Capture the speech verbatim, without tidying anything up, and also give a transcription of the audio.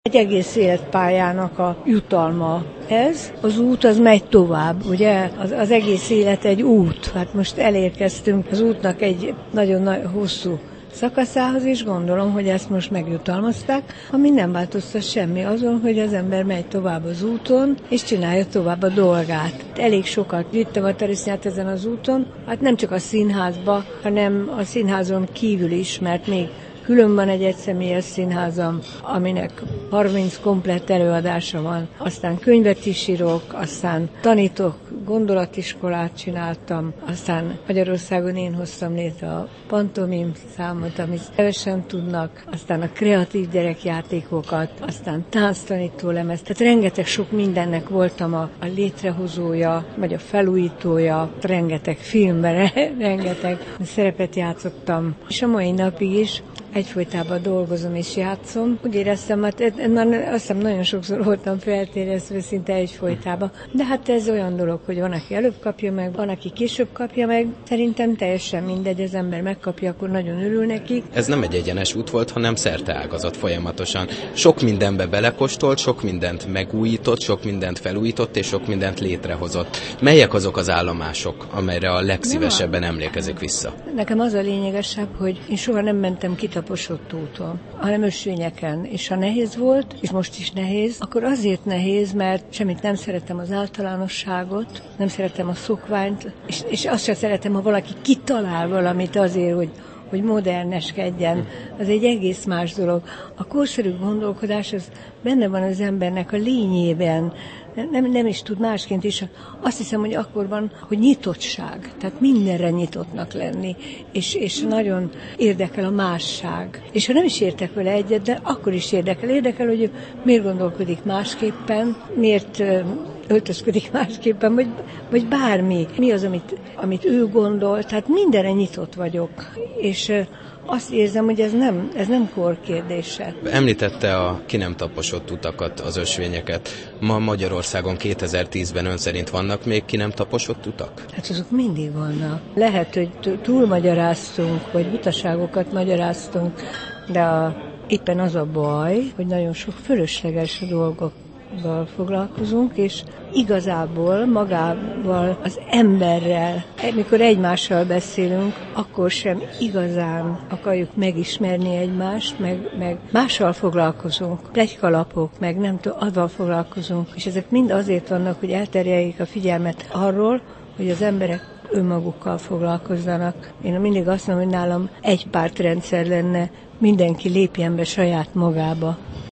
Egy egész életpályának a jutalma ez. Az út az megy tovább, ugye? Az, az egész élet egy út. Hát most elérkeztünk az útnak egy nagyon nagy, hosszú szakaszához, és gondolom, hogy ezt most megjutalmazták, ami nem változtat semmi azon, hogy az ember megy tovább az úton, és csinálja tovább a dolgát. Elég sokat vittem a tarisznyát ezen az úton, hát nem csak a színházba, hanem a színházon kívül is, mert még külön van egy egyszemélyes színházam, aminek harminc komplett előadása van. Aztán könyvet is írok, aztán tanítok, gondolatiskolát csináltam, aztán Magyarországon én hoztam létre a pantomim számot, amit kevesen tudnak, aztán a kreatív gyerekjátékokat, aztán tánctanító lemez. Tehát rengeteg sok mindennek voltam a, a létrehozója, vagy a felújítója, rengeteg filmben, rengeteg szerepet játszottam, és a mai napig is egyfolytában dolgozom és játszom. Úgy éreztem, hát azt hiszem nagyon sokszor voltam feltérezve szinte egyfolytában. De hát ez olyan dolog, hogy van, aki előbb kapja meg, van, aki később kapja meg. Szerintem teljesen mindegy, az ember megkapja, akkor nagyon örül neki. Ez nem egy egyenes út volt, hanem szerteágazat folyamatosan. Sok mindenbe belekóstolt, sok mindent megújított, sok mindent felújított és sok mindent létrehozott. Melyek azok az állomások, amelyre a legszívesebben emlékezik vissza? Nekem az a lényegesebb, hogy én soha nem mentem kitaposott úton, hanem ösvényeken. És ha nehéz volt, és most is nehéz, akkor azért nehéz, mert semmit nem szeretem az általánosságot, nem szeretem a szokványt, és, és azt sem szeretem, ha valaki kitalál valamit azért, hogy hogy moderneskedjen, az egy egész más dolog. A korszerű gondolkodás az benne van az embernek a lényében, nem, nem is tud másként is. Azt hiszem, hogy akkor van, hogy nyitottság, tehát mindenre nyitottnak lenni, és, és nagyon érdekel a másság. És ha nem is értek vele egyet, de akkor is érdekel. Érdekel, hogy ő miért gondolkodik másképpen, miért öltözködik másképpen, vagy, vagy bármi. Mi az, amit, amit ő gondol, tehát mindenre nyitott vagyok. És azt érzem, hogy ez nem, ez nem kor kérdése. Említette a ki nem taposott utakat, az ösvényeket. Ma Magyarországon kétezer-tízben ön szerint vannak még ki nem taposott utak? Hát azok mindig vannak. Lehet, hogy túlmagyaráztunk, vagy butaságokat magyaráztunk, de a, éppen az a baj, hogy nagyon sok fölösleges dolgok foglalkozunk, és igazából magával, az emberrel, mikor egymással beszélünk, akkor sem igazán akarjuk megismerni egymást, meg, meg mással foglalkozunk, pletykalapok, meg nem tudom, azzal foglalkozunk, és ezek mind azért vannak, hogy elterjeljék a figyelmet arról, hogy az emberek önmagukkal foglalkozzanak. Én mindig azt mondom, hogy nálam egy pártrendszer lenne, mindenki lépjen be saját magába.